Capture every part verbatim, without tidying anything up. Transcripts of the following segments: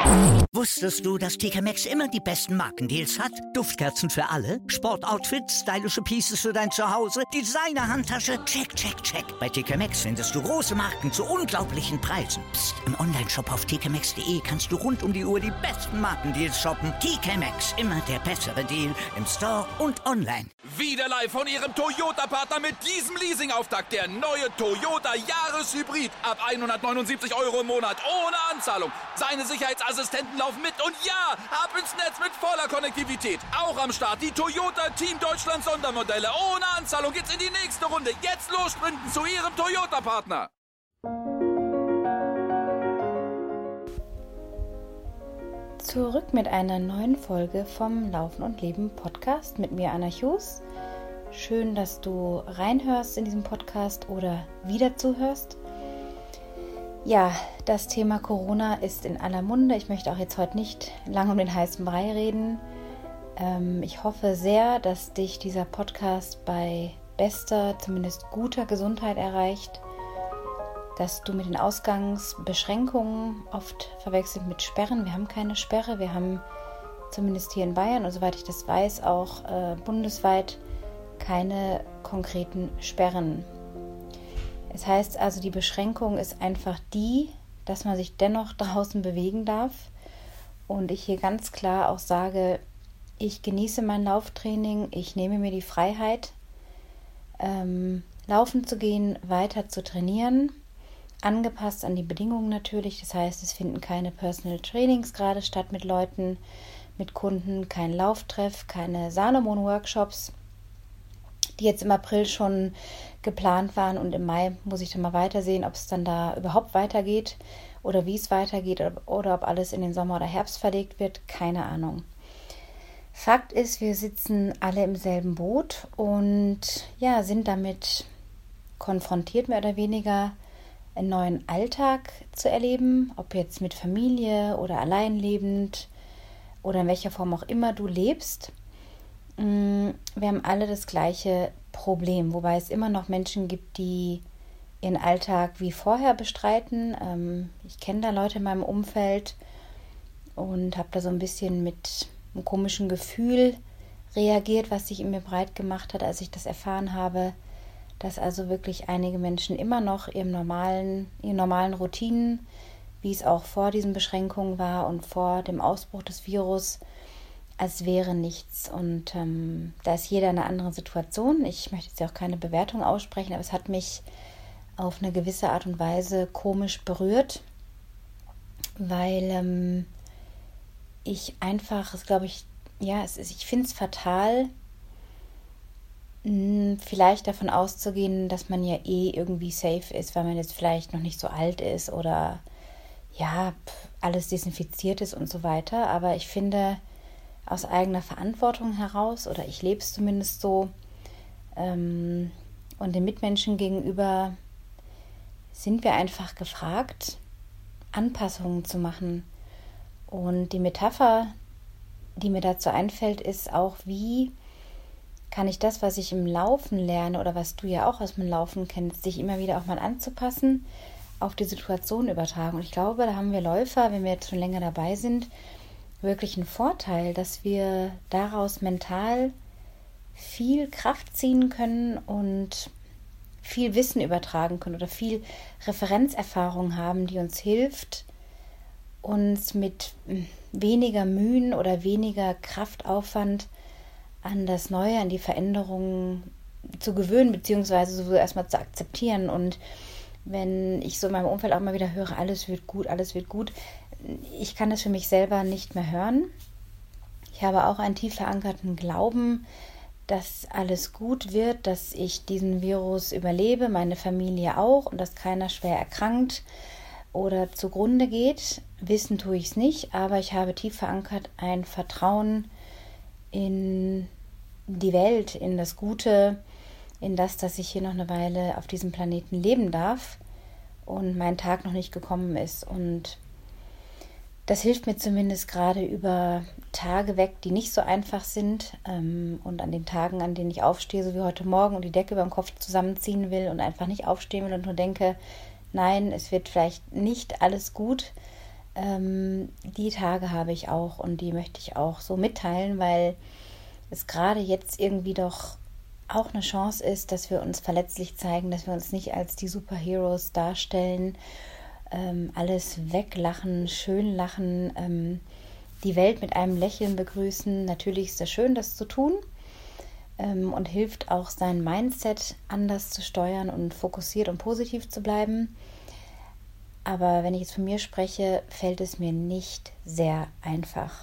Wusstest du, dass T K Maxx immer die besten Markendeals hat? Duftkerzen für alle, Sportoutfits, stylische Pieces für dein Zuhause, Designer-Handtasche, check, check, check. Bei T K Maxx findest du große Marken zu unglaublichen Preisen. Psst. Im Onlineshop auf t k maxx punkt d e kannst du rund um die Uhr die besten Markendeals shoppen. T K Maxx, immer der bessere Deal im Store und online. Wieder live von Ihrem Toyota-Partner mit diesem Leasing-Auftakt. Der neue Toyota Jahreshybrid. Ab hundertneunundsiebzig Euro im Monat. Ohne Anzahlung. Seine Sicherheitsassistenten laufen mit. Und ja, ab ins Netz mit voller Konnektivität. Auch am Start die Toyota Team Deutschland Sondermodelle. Ohne Anzahlung geht's in die nächste Runde. Jetzt los sprinten zu Ihrem Toyota-Partner. Zurück mit einer neuen Folge vom Laufen und Leben Podcast mit mir, Anna Hughes. Schön, dass du reinhörst in diesem Podcast oder wieder zuhörst. Ja, das Thema Corona ist in aller Munde. Ich möchte auch jetzt heute nicht lange um den heißen Brei reden. Ähm, ich hoffe sehr, dass dich dieser Podcast bei bester, zumindest guter Gesundheit erreicht, dass du mit den Ausgangsbeschränkungen, oft verwechselt mit Sperren, wir haben keine Sperre, wir haben zumindest hier in Bayern und soweit ich das weiß, auch äh, bundesweit keine konkreten Sperren. Es heißt also, die Beschränkung ist einfach die, dass man sich dennoch draußen bewegen darf und ich hier ganz klar auch sage, ich genieße mein Lauftraining, ich nehme mir die Freiheit, ähm, laufen zu gehen, weiter zu trainieren, angepasst an die Bedingungen natürlich. Das heißt, es finden keine Personal Trainings gerade statt mit Leuten, mit Kunden, kein Lauftreff, keine Salomon-Workshops, die jetzt im April schon geplant waren und im Mai muss ich dann mal weitersehen, ob es dann da überhaupt weitergeht oder wie es weitergeht oder, oder ob alles in den Sommer oder Herbst verlegt wird, keine Ahnung. Fakt ist, wir sitzen alle im selben Boot und ja, sind damit konfrontiert, mehr oder weniger einen neuen Alltag zu erleben, ob jetzt mit Familie oder allein lebend oder in welcher Form auch immer du lebst. Wir haben alle das gleiche Problem, wobei es immer noch Menschen gibt, die ihren Alltag wie vorher bestreiten. Ich kenne da Leute in meinem Umfeld und habe da so ein bisschen mit einem komischen Gefühl reagiert, was sich in mir breit gemacht hat, als ich das erfahren habe, dass also wirklich einige Menschen immer noch ihrem normalen, ihren normalen Routinen, wie es auch vor diesen Beschränkungen war und vor dem Ausbruch des Virus, als wäre nichts. Und ähm, da ist jeder in einer anderen Situation. Ich möchte jetzt ja auch keine Bewertung aussprechen, aber es hat mich auf eine gewisse Art und Weise komisch berührt, weil ähm, ich einfach, es glaube ich, ja, es ist, ich finde es fatal, vielleicht davon auszugehen, dass man ja eh irgendwie safe ist, weil man jetzt vielleicht noch nicht so alt ist oder ja, alles desinfiziert ist und so weiter. Aber ich finde, aus eigener Verantwortung heraus, oder ich lebe es zumindest so, ähm, und den Mitmenschen gegenüber sind wir einfach gefragt, Anpassungen zu machen. Und die Metapher, die mir dazu einfällt, ist auch, wie kann ich das, was ich im Laufen lerne oder was du ja auch aus dem Laufen kennst, sich immer wieder auch mal anzupassen, auf die Situation übertragen. Und ich glaube, da haben wir Läufer, wenn wir jetzt schon länger dabei sind, wirklich einen Vorteil, dass wir daraus mental viel Kraft ziehen können und viel Wissen übertragen können oder viel Referenzerfahrung haben, die uns hilft, uns mit weniger Mühen oder weniger Kraftaufwand an das Neue, an die Veränderungen zu gewöhnen, beziehungsweise so erstmal zu akzeptieren. Und wenn ich so in meinem Umfeld auch mal wieder höre, alles wird gut, alles wird gut, ich kann das für mich selber nicht mehr hören. Ich habe auch einen tief verankerten Glauben, dass alles gut wird, dass ich diesen Virus überlebe, meine Familie auch und dass keiner schwer erkrankt oder zugrunde geht. Wissen tue ich es nicht, aber ich habe tief verankert ein Vertrauen in die Welt, in das Gute, in das, dass ich hier noch eine Weile auf diesem Planeten leben darf und mein Tag noch nicht gekommen ist. Und das hilft mir zumindest gerade über Tage weg, die nicht so einfach sind, ähm, und an den Tagen, an denen ich aufstehe, so wie heute Morgen, und die Decke über den Kopf zusammenziehen will und einfach nicht aufstehen will und nur denke, nein, es wird vielleicht nicht alles gut, Ähm, die Tage habe ich auch und die möchte ich auch so mitteilen, weil es gerade jetzt irgendwie doch auch eine Chance ist, dass wir uns verletzlich zeigen, dass wir uns nicht als die Superheroes darstellen, ähm, alles weglachen, schön lachen, ähm, die Welt mit einem Lächeln begrüßen. Natürlich ist es schön, das zu tun ähm, und hilft auch, sein Mindset anders zu steuern und fokussiert und positiv zu bleiben. Aber wenn ich jetzt von mir spreche, fällt es mir nicht sehr einfach.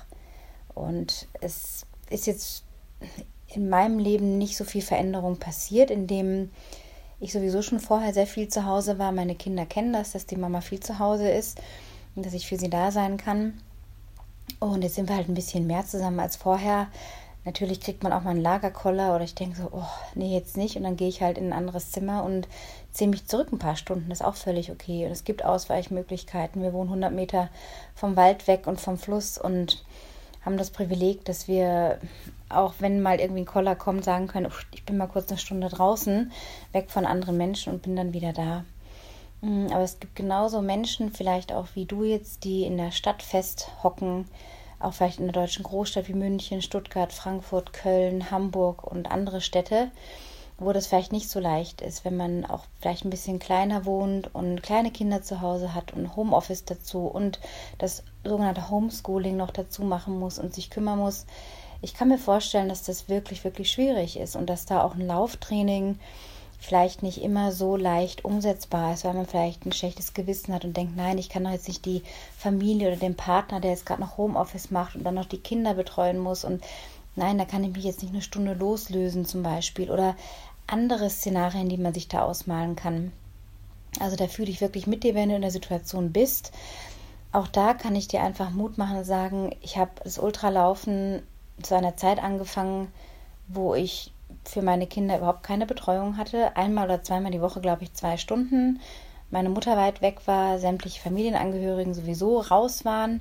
Und es ist jetzt in meinem Leben nicht so viel Veränderung passiert, indem ich sowieso schon vorher sehr viel zu Hause war. Meine Kinder kennen das, dass die Mama viel zu Hause ist und dass ich für sie da sein kann. Und jetzt sind wir halt ein bisschen mehr zusammen als vorher. Natürlich kriegt man auch mal einen Lagerkoller oder ich denke so, oh, nee, jetzt nicht. Und dann gehe ich halt in ein anderes Zimmer und ziehe mich zurück ein paar Stunden. Das ist auch völlig okay. Und es gibt Ausweichmöglichkeiten. Wir wohnen hundert Meter vom Wald weg und vom Fluss und haben das Privileg, dass wir, auch wenn mal irgendwie ein Koller kommt, sagen können, ich bin mal kurz eine Stunde draußen, weg von anderen Menschen und bin dann wieder da. Aber es gibt genauso Menschen, vielleicht auch wie du jetzt, die in der Stadt festhocken, auch vielleicht in der deutschen Großstadt wie München, Stuttgart, Frankfurt, Köln, Hamburg und andere Städte, wo das vielleicht nicht so leicht ist, wenn man auch vielleicht ein bisschen kleiner wohnt und kleine Kinder zu Hause hat und Homeoffice dazu und das sogenannte Homeschooling noch dazu machen muss und sich kümmern muss. Ich kann mir vorstellen, dass das wirklich, wirklich schwierig ist und dass da auch ein Lauftraining vielleicht nicht immer so leicht umsetzbar ist, weil man vielleicht ein schlechtes Gewissen hat und denkt, nein, ich kann doch jetzt nicht die Familie oder den Partner, der jetzt gerade noch Homeoffice macht und dann noch die Kinder betreuen muss und nein, da kann ich mich jetzt nicht eine Stunde loslösen zum Beispiel oder andere Szenarien, die man sich da ausmalen kann. Also da fühle ich wirklich mit dir, wenn du in der Situation bist. Auch da kann ich dir einfach Mut machen und sagen, ich habe das Ultralaufen zu einer Zeit angefangen, wo ich für meine Kinder überhaupt keine Betreuung hatte. Einmal oder zweimal die Woche, glaube ich, zwei Stunden. Meine Mutter weit weg war, sämtliche Familienangehörigen sowieso raus waren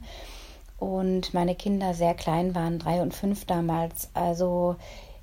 und meine Kinder sehr klein waren, drei und fünf damals. Also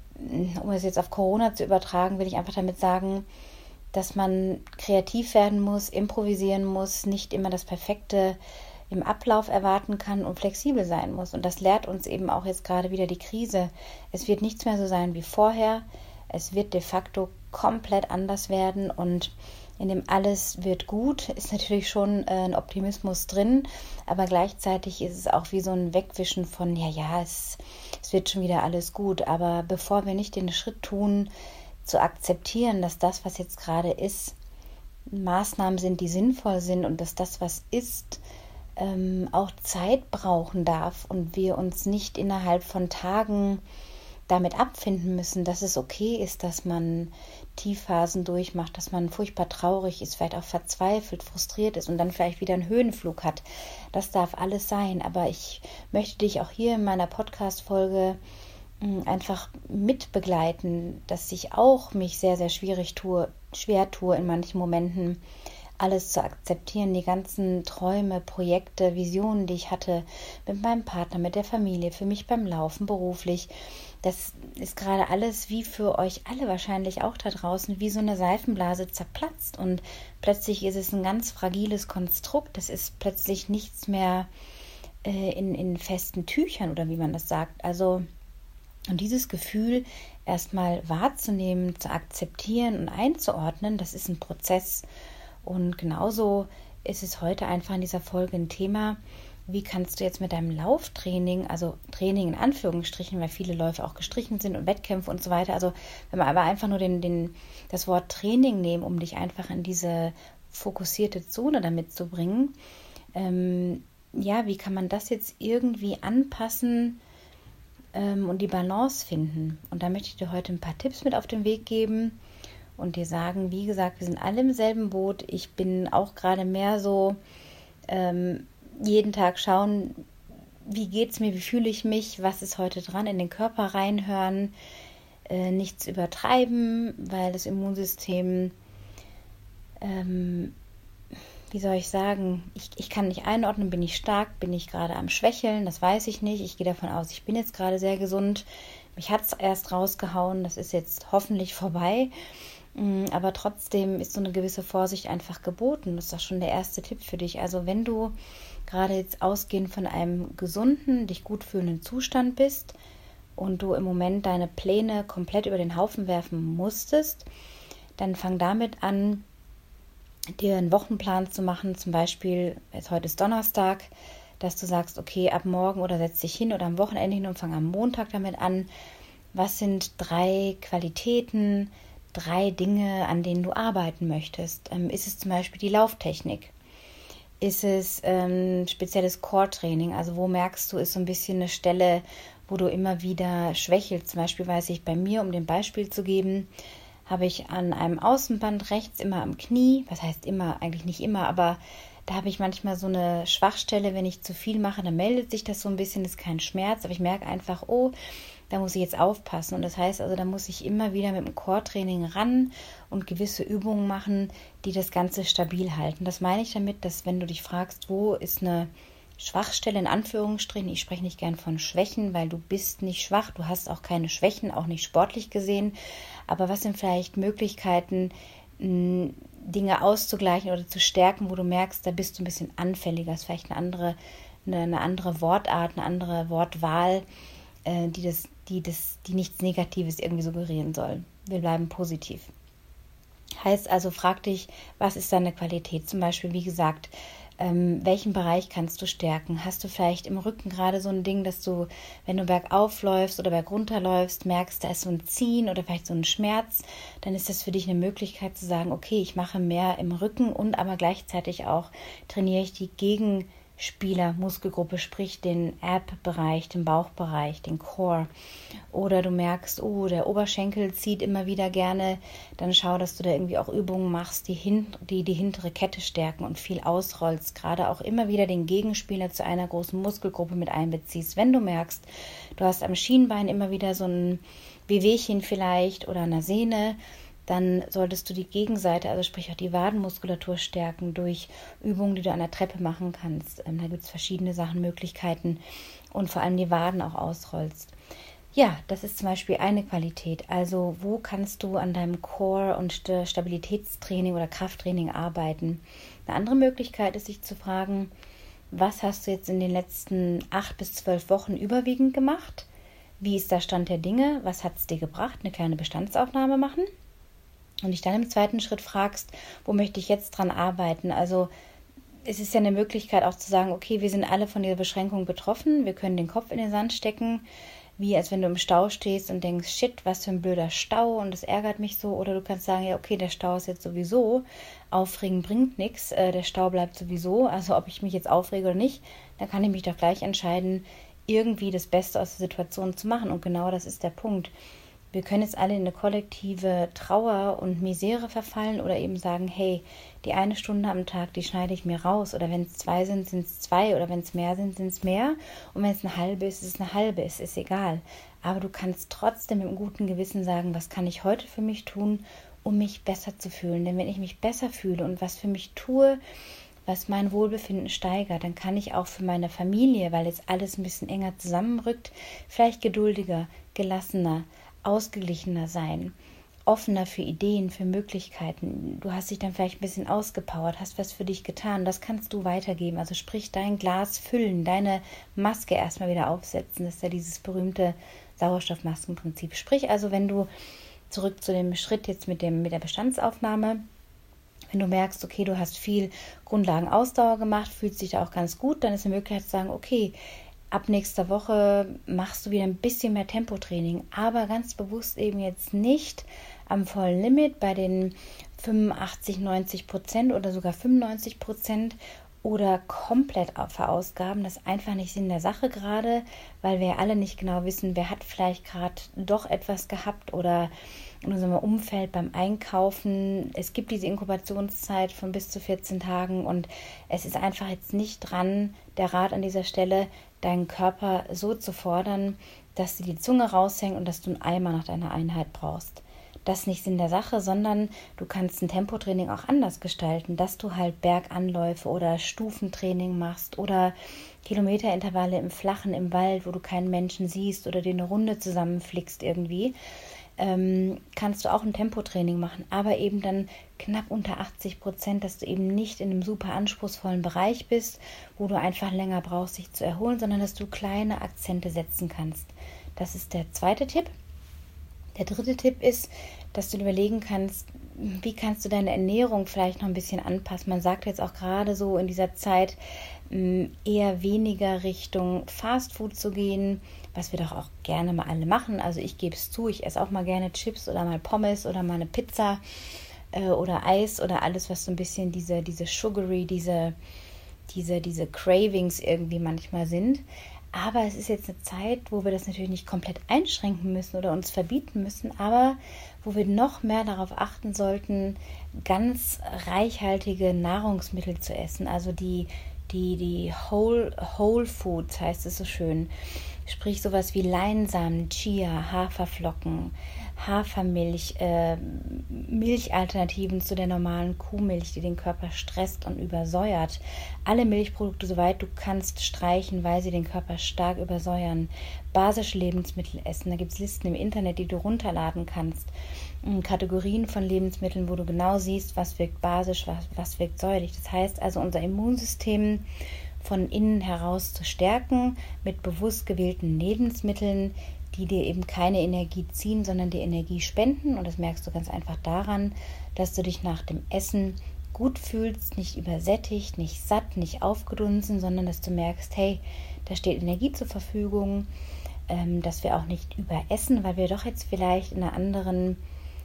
um es jetzt auf Corona zu übertragen, will ich einfach damit sagen, dass man kreativ werden muss, improvisieren muss, nicht immer das Perfekte im Ablauf erwarten kann und flexibel sein muss. Und das lehrt uns eben auch jetzt gerade wieder die Krise. Es wird nichts mehr so sein wie vorher. Es wird de facto komplett anders werden und in dem alles wird gut, ist natürlich schon äh, ein Optimismus drin, aber gleichzeitig ist es auch wie so ein Wegwischen von, ja, ja, es, es wird schon wieder alles gut. Aber bevor wir nicht den Schritt tun, zu akzeptieren, dass das, was jetzt gerade ist, Maßnahmen sind, die sinnvoll sind und dass das, was ist, ähm, auch Zeit brauchen darf und wir uns nicht innerhalb von Tagen damit abfinden müssen, dass es okay ist, dass man Tiefphasen durchmacht, dass man furchtbar traurig ist, vielleicht auch verzweifelt, frustriert ist und dann vielleicht wieder einen Höhenflug hat. Das darf alles sein, aber ich möchte dich auch hier in meiner Podcast-Folge einfach mitbegleiten, dass ich auch mich sehr, sehr schwierig tue, schwer tue in manchen Momenten, alles zu akzeptieren, die ganzen Träume, Projekte, Visionen, die ich hatte mit meinem Partner, mit der Familie, für mich beim Laufen, beruflich. Das ist gerade alles wie für euch alle wahrscheinlich auch da draußen, wie so eine Seifenblase zerplatzt und plötzlich ist es ein ganz fragiles Konstrukt. Das ist plötzlich nichts mehr äh, in, in festen Tüchern oder wie man das sagt. Also und dieses Gefühl erstmal wahrzunehmen, zu akzeptieren und einzuordnen, das ist ein Prozess. Und genauso ist es heute einfach in dieser Folge ein Thema, wie kannst du jetzt mit deinem Lauftraining, also Training in Anführungsstrichen, weil viele Läufe auch gestrichen sind und Wettkämpfe und so weiter, also wenn wir aber einfach nur den, den, das Wort Training nehmen, um dich einfach in diese fokussierte Zone damit zu bringen, ähm, ja, wie kann man das jetzt irgendwie anpassen ähm, und die Balance finden? Und da möchte ich dir heute ein paar Tipps mit auf den Weg geben und dir sagen, wie gesagt, wir sind alle im selben Boot. Ich bin auch gerade mehr so ähm, jeden Tag schauen, wie geht's mir, wie fühle ich mich, was ist heute dran, in den Körper reinhören, äh, nichts übertreiben, weil das Immunsystem, ähm, wie soll ich sagen, ich, ich kann nicht einordnen, bin ich stark, bin ich gerade am Schwächeln, das weiß ich nicht. Ich gehe davon aus, ich bin jetzt gerade sehr gesund. Mich hat es erst rausgehauen, das ist jetzt hoffentlich vorbei. Aber trotzdem ist so eine gewisse Vorsicht einfach geboten. Das ist doch schon der erste Tipp für dich. Also wenn du gerade jetzt ausgehend von einem gesunden, dich gut fühlenden Zustand bist und du im Moment deine Pläne komplett über den Haufen werfen musstest, dann fang damit an, dir einen Wochenplan zu machen. Zum Beispiel, jetzt heute ist Donnerstag, dass du sagst, okay, ab morgen oder setz dich hin oder am Wochenende hin und fang am Montag damit an. Was sind drei Qualitäten, drei Dinge, an denen du arbeiten möchtest? Ähm, ist es zum Beispiel die Lauftechnik? Ist es ähm, spezielles Core-Training? Also wo merkst du, ist so ein bisschen eine Stelle, wo du immer wieder schwächelst? Zum Beispiel weiß ich bei mir, um dem Beispiel zu geben, habe ich an einem Außenband rechts immer am Knie, was heißt immer, eigentlich nicht immer, aber da habe ich manchmal so eine Schwachstelle, wenn ich zu viel mache, dann meldet sich das so ein bisschen, das ist kein Schmerz, aber ich merke einfach, oh, da muss ich jetzt aufpassen. Und das heißt also, da muss ich immer wieder mit dem Core-Training ran und gewisse Übungen machen, die das Ganze stabil halten. Das meine ich damit, dass wenn du dich fragst, wo ist eine Schwachstelle in Anführungsstrichen, ich spreche nicht gern von Schwächen, weil du bist nicht schwach, du hast auch keine Schwächen, auch nicht sportlich gesehen. Aber was sind vielleicht Möglichkeiten, Dinge auszugleichen oder zu stärken, wo du merkst, da bist du ein bisschen anfälliger. Das ist vielleicht eine andere, eine, eine andere Wortart, eine andere Wortwahl, äh, die, das, die, das, die nichts Negatives irgendwie suggerieren soll. Wir bleiben positiv. Heißt also, frag dich, was ist deine Qualität? Zum Beispiel, wie gesagt, ähm, welchen Bereich kannst du stärken? Hast du vielleicht im Rücken gerade so ein Ding, dass du, wenn du bergauf läufst oder bergunter läufst, merkst, da ist so ein Ziehen oder vielleicht so ein Schmerz, dann ist das für dich eine Möglichkeit zu sagen, okay, ich mache mehr im Rücken und aber gleichzeitig auch trainiere ich die Gegenspieler-Muskelgruppe, sprich den Ab-Bereich, den Bauchbereich, den Core. Oder du merkst, oh, der Oberschenkel zieht immer wieder gerne, dann schau, dass du da irgendwie auch Übungen machst, die hin, die, die hintere Kette stärken und viel ausrollst, gerade auch immer wieder den Gegenspieler zu einer großen Muskelgruppe mit einbeziehst. Wenn du merkst, du hast am Schienbein immer wieder so ein Wehwehchen vielleicht oder eine Sehne, dann solltest du die Gegenseite, also sprich auch die Wadenmuskulatur stärken durch Übungen, die du an der Treppe machen kannst. Ähm, da gibt es verschiedene Sachen, Möglichkeiten und vor allem die Waden auch ausrollst. Ja, das ist zum Beispiel eine Qualität. Also wo kannst du an deinem Core- und Stabilitätstraining oder Krafttraining arbeiten? Eine andere Möglichkeit ist, sich zu fragen, was hast du jetzt in den letzten acht bis zwölf Wochen überwiegend gemacht? Wie ist der Stand der Dinge? Was hat es dir gebracht? Eine kleine Bestandsaufnahme machen. Und dich dann im zweiten Schritt fragst, wo möchte ich jetzt dran arbeiten? Also es ist ja eine Möglichkeit auch zu sagen, okay, wir sind alle von dieser Beschränkung betroffen, wir können den Kopf in den Sand stecken, wie als wenn du im Stau stehst und denkst, shit, was für ein blöder Stau und das ärgert mich so. Oder du kannst sagen, ja okay, der Stau ist jetzt sowieso, aufregen bringt nichts, äh, der Stau bleibt sowieso, also ob ich mich jetzt aufrege oder nicht, dann kann ich mich doch gleich entscheiden, irgendwie das Beste aus der Situation zu machen. Und genau das ist der Punkt. Wir können jetzt alle in eine kollektive Trauer und Misere verfallen oder eben sagen, hey, die eine Stunde am Tag, die schneide ich mir raus. Oder wenn es zwei sind, sind es zwei. Oder wenn es mehr sind, sind es mehr. Und wenn es eine halbe ist, ist es eine halbe. Es ist egal. Aber du kannst trotzdem mit einem guten Gewissen sagen, was kann ich heute für mich tun, um mich besser zu fühlen. Denn wenn ich mich besser fühle und was für mich tue, was mein Wohlbefinden steigert, dann kann ich auch für meine Familie, weil jetzt alles ein bisschen enger zusammenrückt, vielleicht geduldiger, gelassener, ausgeglichener sein, offener für Ideen, für Möglichkeiten. Du hast dich dann vielleicht ein bisschen ausgepowert, hast was für dich getan. Das kannst du weitergeben. Also sprich, dein Glas füllen, deine Maske erstmal wieder aufsetzen. Das ist ja dieses berühmte Sauerstoffmaskenprinzip. Sprich also, wenn du zurück zu dem Schritt jetzt mit dem mit der Bestandsaufnahme, wenn du merkst, okay, du hast viel Grundlagenausdauer gemacht, fühlst dich da auch ganz gut, dann ist eine Möglichkeit zu sagen, okay, ab nächster Woche machst du wieder ein bisschen mehr Tempotraining, aber ganz bewusst eben jetzt nicht am vollen Limit bei den fünfundachtzig, neunzig Prozent oder sogar fünfundneunzig Prozent oder komplett verausgaben. Das ist einfach nicht Sinn der Sache gerade, weil wir ja alle nicht genau wissen, wer hat vielleicht gerade doch etwas gehabt oder in unserem Umfeld beim Einkaufen. Es gibt diese Inkubationszeit von bis zu vierzehn Tagen und es ist einfach jetzt nicht dran, der Rat an dieser Stelle, deinen Körper so zu fordern, dass dir die Zunge raushängt und dass du einen Eimer nach deiner Einheit brauchst. Das ist nicht Sinn der Sache, sondern du kannst ein Tempotraining auch anders gestalten, dass du halt Berganläufe oder Stufentraining machst oder Kilometerintervalle im Flachen, im Wald, wo du keinen Menschen siehst oder dir eine Runde zusammenflickst irgendwie. ähm, kannst du auch ein Tempotraining machen, aber eben dann knapp unter achtzig Prozent, dass du eben nicht in einem super anspruchsvollen Bereich bist, wo du einfach länger brauchst, dich zu erholen, sondern dass du kleine Akzente setzen kannst. Das ist der zweite Tipp. Der dritte Tipp ist, dass du überlegen kannst, wie kannst du deine Ernährung vielleicht noch ein bisschen anpassen. Man sagt jetzt auch gerade so in dieser Zeit eher weniger Richtung Fastfood zu gehen, was wir doch auch gerne mal alle machen. Also ich gebe es zu, ich esse auch mal gerne Chips oder mal Pommes oder mal eine Pizza äh, oder Eis oder alles, was so ein bisschen diese, diese sugary, diese, diese, diese Cravings irgendwie manchmal sind. Aber es ist jetzt eine Zeit, wo wir das natürlich nicht komplett einschränken müssen oder uns verbieten müssen, aber wo wir noch mehr darauf achten sollten, ganz reichhaltige Nahrungsmittel zu essen. Also die, die, die Whole, Whole Foods heißt es so schön. Sprich sowas wie Leinsamen, Chia, Haferflocken, Hafermilch, äh, Milchalternativen zu der normalen Kuhmilch, die den Körper stresst und übersäuert. Alle Milchprodukte, soweit du kannst, streichen, weil sie den Körper stark übersäuern. Basische Lebensmittel essen, da gibt es Listen im Internet, die du runterladen kannst. Kategorien von Lebensmitteln, wo du genau siehst, was wirkt basisch, was, was wirkt säuerlich. Das heißt also, unser Immunsystem von innen heraus zu stärken mit bewusst gewählten Lebensmitteln, die dir eben keine Energie ziehen, sondern dir Energie spenden. Und das merkst du ganz einfach daran, dass du dich nach dem Essen gut fühlst, nicht übersättigt, nicht satt, nicht aufgedunsen, sondern dass du merkst, hey, da steht Energie zur Verfügung, ähm, dass wir auch nicht überessen, weil wir doch jetzt vielleicht in einer anderen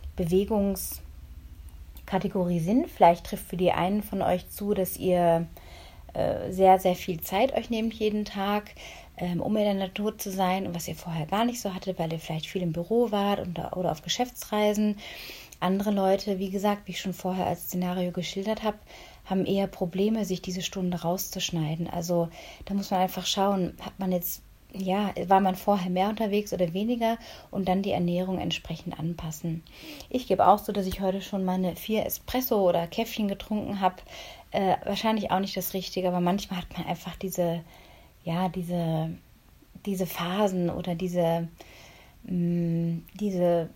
Bewegungskategorie sind. Vielleicht trifft für die einen von euch zu, dass ihr äh, sehr, sehr viel Zeit euch nehmt jeden Tag, ähm, um in der Natur zu sein, und was ihr vorher gar nicht so hattet, weil ihr vielleicht viel im Büro wart oder, oder auf Geschäftsreisen. Andere Leute, wie gesagt, wie ich schon vorher als Szenario geschildert habe, haben eher Probleme, sich diese Stunde rauszuschneiden. Also da muss man einfach schauen, hat man jetzt, ja, war man vorher mehr unterwegs oder weniger, und dann die Ernährung entsprechend anpassen. Ich gebe auch so, dass ich heute schon meine vier Espresso oder Käffchen getrunken habe. Äh, wahrscheinlich auch nicht das Richtige, aber manchmal hat man einfach diese, ja, diese, diese Phasen oder diese, mh, diese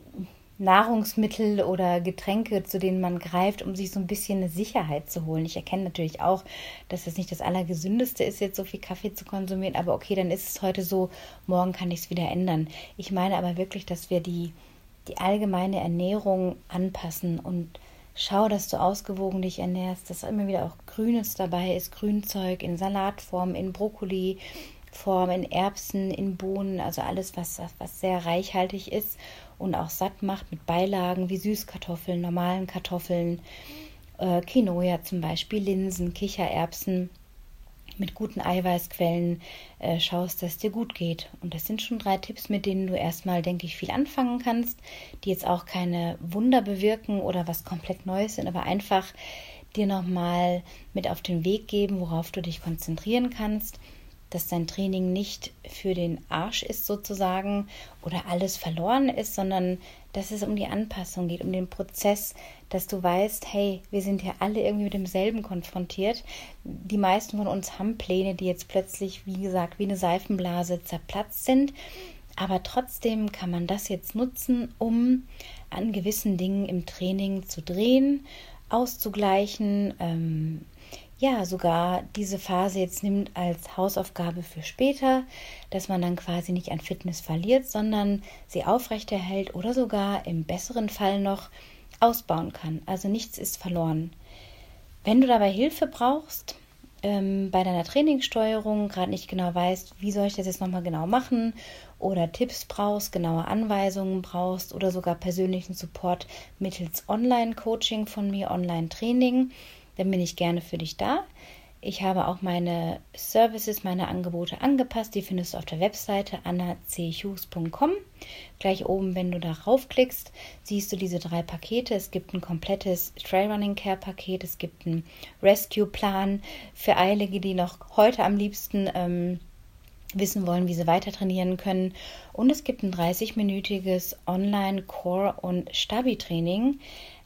Nahrungsmittel oder Getränke, zu denen man greift, um sich so ein bisschen eine Sicherheit zu holen. Ich erkenne natürlich auch, dass es nicht das Allergesündeste ist, jetzt so viel Kaffee zu konsumieren, aber okay, dann ist es heute so, morgen kann ich es wieder ändern. Ich meine aber wirklich, dass wir die, die allgemeine Ernährung anpassen und schau, dass du ausgewogen dich ernährst, dass immer wieder auch Grünes dabei ist, Grünzeug in Salatform, in Brokkoliform, in Erbsen, in Bohnen, also alles, was, was sehr reichhaltig ist und auch satt macht mit Beilagen wie Süßkartoffeln, normalen Kartoffeln, äh, Quinoa zum Beispiel, Linsen, Kichererbsen mit guten Eiweißquellen, äh, schaust, dass es dir gut geht. Und das sind schon drei Tipps, mit denen du erstmal, denke ich, viel anfangen kannst, die jetzt auch keine Wunder bewirken oder was komplett Neues sind, aber einfach dir nochmal mit auf den Weg geben, worauf du dich konzentrieren kannst, dass dein Training nicht für den Arsch ist sozusagen oder alles verloren ist, sondern dass es um die Anpassung geht, um den Prozess, dass du weißt, hey, wir sind ja alle irgendwie mit demselben konfrontiert. Die meisten von uns haben Pläne, die jetzt plötzlich, wie gesagt, wie eine Seifenblase zerplatzt sind, aber trotzdem kann man das jetzt nutzen, um an gewissen Dingen im Training zu drehen, auszugleichen, ähm, ja, sogar diese Phase jetzt nimmt als Hausaufgabe für später, dass man dann quasi nicht an Fitness verliert, sondern sie aufrechterhält oder sogar im besseren Fall noch ausbauen kann. Also nichts ist verloren. Wenn du dabei Hilfe brauchst, ähm, bei deiner Trainingssteuerung, gerade nicht genau weißt, wie soll ich das jetzt nochmal genau machen, oder Tipps brauchst, genaue Anweisungen brauchst oder sogar persönlichen Support mittels Online-Coaching von mir, Online-Training, dann bin ich gerne für dich da. Ich habe auch meine Services, meine Angebote angepasst. Die findest du auf der Webseite anna c hughes punkt com. Gleich oben, wenn du darauf klickst, siehst du diese drei Pakete. Es gibt ein komplettes Trailrunning Care Paket. Es gibt einen Rescue-Plan für Eilige, die noch heute am liebsten ähm, wissen wollen, wie sie weiter trainieren können. Und es gibt ein dreißig-minütiges Online-Core- und Stabi-Training,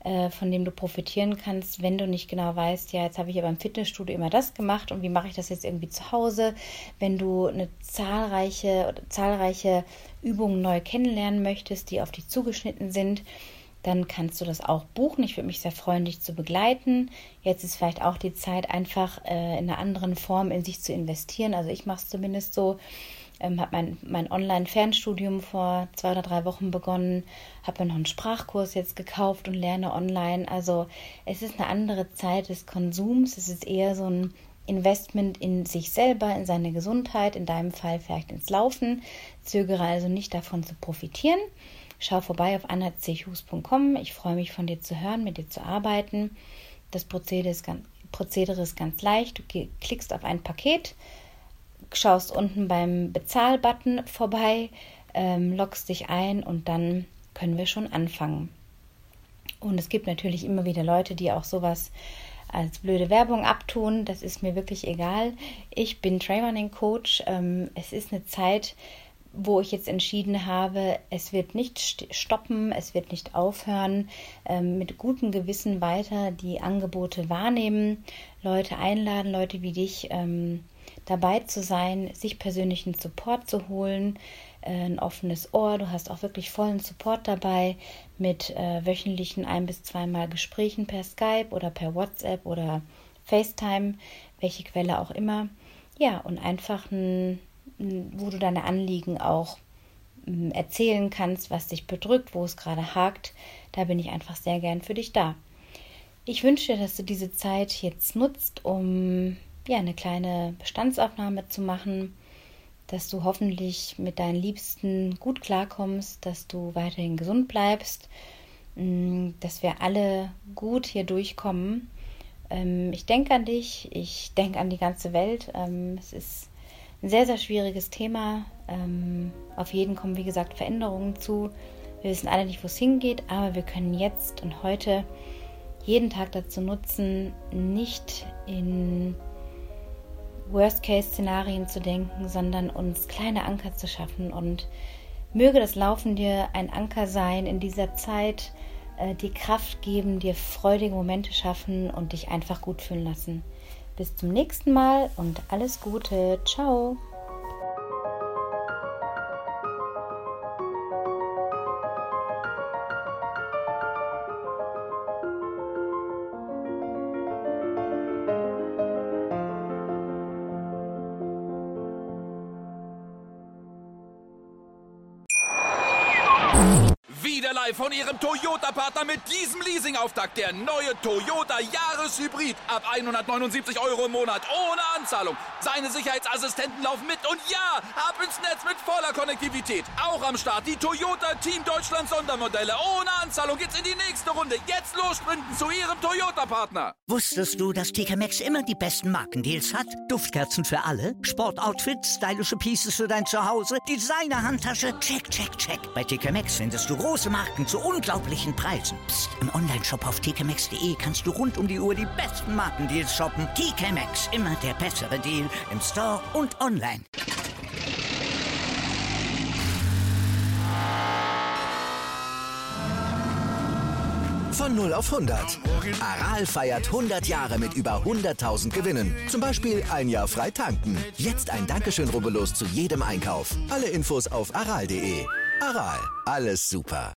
äh, von dem du profitieren kannst, wenn du nicht genau weißt, ja, jetzt habe ich aber im Fitnessstudio immer das gemacht und wie mache ich das jetzt irgendwie zu Hause? Wenn du eine zahlreiche oder zahlreiche Übungen neu kennenlernen möchtest, die auf dich zugeschnitten sind, dann kannst du das auch buchen. Ich würde mich sehr freuen, dich zu begleiten. Jetzt ist vielleicht auch die Zeit, einfach äh, in einer anderen Form in sich zu investieren. Also ich mache es zumindest so, ähm, habe mein, mein Online-Fernstudium vor zwei oder drei Wochen begonnen, habe mir noch einen Sprachkurs jetzt gekauft und lerne online. Also es ist eine andere Zeit des Konsums. Es ist eher so ein Investment in sich selber, in seine Gesundheit, in deinem Fall vielleicht ins Laufen. Zögere also nicht davon zu profitieren. Schau vorbei auf anna c hughes punkt com. Ich freue mich, von dir zu hören, mit dir zu arbeiten. Das Prozedere ist ganz, Prozedere ist ganz leicht. Du klickst auf ein Paket, schaust unten beim Bezahl-Button vorbei, ähm, loggst dich ein und dann können wir schon anfangen. Und es gibt natürlich immer wieder Leute, die auch sowas als blöde Werbung abtun. Das ist mir wirklich egal. Ich bin Trailrunning-Coach. Ähm, es ist eine Zeit, wo ich jetzt entschieden habe, es wird nicht stoppen, es wird nicht aufhören, ähm, mit gutem Gewissen weiter die Angebote wahrnehmen, Leute einladen, Leute wie dich ähm, dabei zu sein, sich persönlichen Support zu holen, äh, ein offenes Ohr, du hast auch wirklich vollen Support dabei mit äh, wöchentlichen ein- bis zweimal Gesprächen per Skype oder per WhatsApp oder FaceTime, welche Quelle auch immer. Ja, und einfach ein wo du deine Anliegen auch erzählen kannst, was dich bedrückt, wo es gerade hakt. Da bin ich einfach sehr gern für dich da. Ich wünsche dir, dass du diese Zeit jetzt nutzt, um ja, eine kleine Bestandsaufnahme zu machen, dass du hoffentlich mit deinen Liebsten gut klarkommst, dass du weiterhin gesund bleibst, dass wir alle gut hier durchkommen. Ich denke an dich, ich denke an die ganze Welt. Es ist ein sehr, sehr schwieriges Thema. Ähm, auf jeden kommen, wie gesagt, Veränderungen zu. Wir wissen alle nicht, wo es hingeht, aber wir können jetzt und heute jeden Tag dazu nutzen, nicht in Worst-Case-Szenarien zu denken, sondern uns kleine Anker zu schaffen. Und möge das Laufen dir ein Anker sein in dieser Zeit, äh, dir Kraft geben, dir freudige Momente schaffen und dich einfach gut fühlen lassen. Bis zum nächsten Mal und alles Gute. Ciao. Von Ihrem Toyota-Partner mit diesem Leasing-Auftakt. Der neue Toyota Jahreshybrid. Ab hundertneunundsiebzig Euro im Monat. Ohne Anzahlung. Seine Sicherheitsassistenten laufen mit. Und ja, ab ins Netz mit voller Konnektivität. Auch am Start die Toyota Team Deutschland Sondermodelle. Ohne Anzahlung geht's in die nächste Runde. Jetzt los sprinten zu Ihrem Toyota-Partner. Wusstest du, dass T K Maxx immer die besten Markendeals hat? Duftkerzen für alle, Sportoutfits, stylische Pieces für dein Zuhause, Designer-Handtasche, check, check, check. Bei T K Maxx findest du große Marken zu unglaublichen Preisen. Psst. Im Onlineshop auf t k maxx punkt de kannst du rund um die Uhr die besten Markendeals shoppen. T K Maxx, immer der bessere Deal im Store und online. Von null auf hundert. Aral feiert hundert Jahre mit über hunderttausend Gewinnen. Zum Beispiel ein Jahr frei tanken. Jetzt ein Dankeschön, rubbellos zu jedem Einkauf. Alle Infos auf aral punkt de. Aral, alles super.